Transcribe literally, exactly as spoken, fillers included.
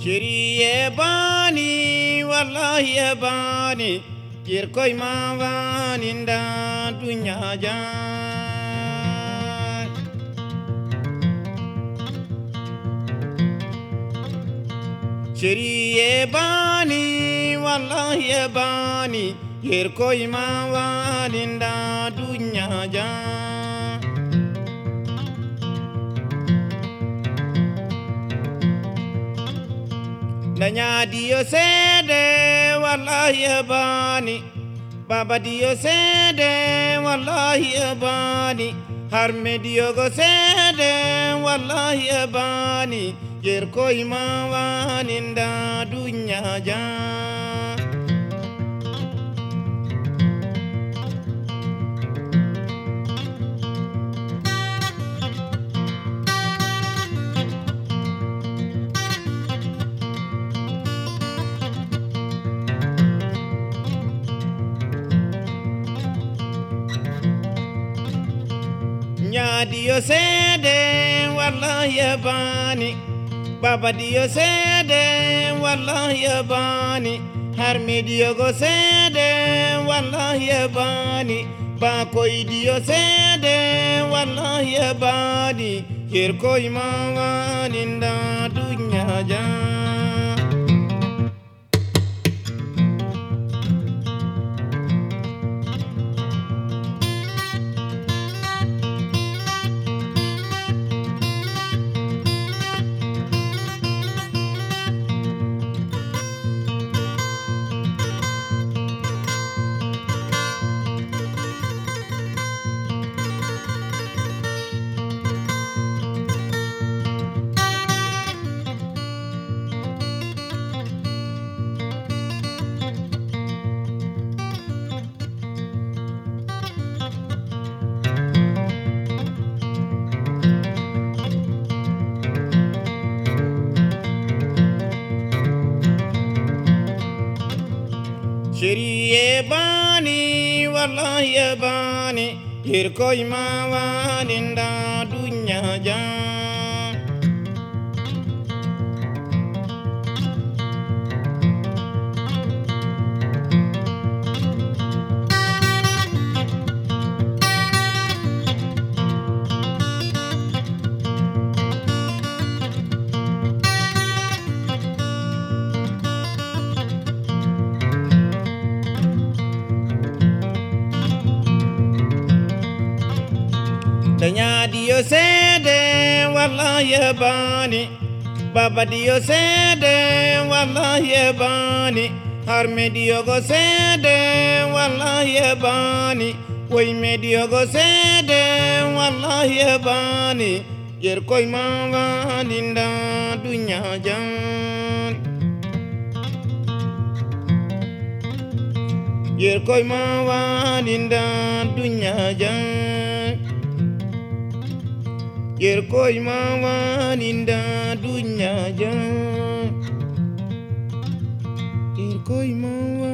Shiri bani wallahi bani Kirkoi mawani nda dunya jan Shiri bani wallahi bani Kirkoi mawani nda dunya jan Nanya Dio sede wallahi bani Baba Dio sede wallahi bani Harme Dio go sede wallahi bani Yerko imawani nda dunya jan Dio sede wallahi bani Baba Dio sede wallahi bani Harme Dio go sede wallahi bani Bakoi Dio sede wallahi bani Yerko imawani nda dunya jan Shiri bani wallahi bani Yerko imawani nda dunya jan Nanya Dio sede wallahi bani Baba Dio sede wallahi bani Harme Dio go sede wallahi bani Woime Dio go sede wallahi bani Yerko imawani nda dunya jan Yerko imawani nda dunya jan Yerko imawani nda dunya jan Yerko imawani